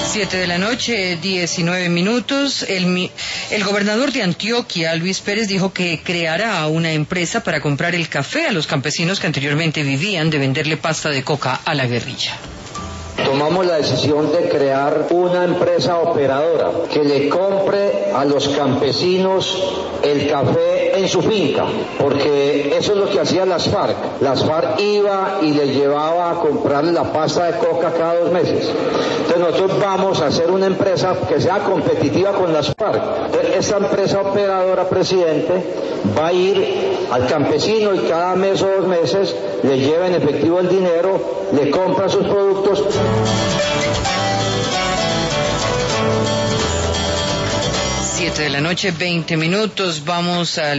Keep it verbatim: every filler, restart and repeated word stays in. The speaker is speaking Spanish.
Siete de la noche, diecinueve minutos. El, el gobernador de Antioquia, Luis Pérez, dijo que creará una empresa para comprar el café a los campesinos que anteriormente vivían de venderle pasta de coca a la guerrilla. Tomamos la decisión de crear una empresa operadora que le compre a los campesinos el café en su finca, porque eso es lo que hacían las FARC. Las FARC iba y le llevaba a comprar la pasta de coca cada dos meses. Entonces nosotros vamos a hacer una empresa que sea competitiva con las FARC. Entonces esta empresa operadora, presidente, va a ir al campesino y cada mes o dos meses le lleva en efectivo el dinero, le compra sus productos. Siete de la noche, veinte minutos. Vamos al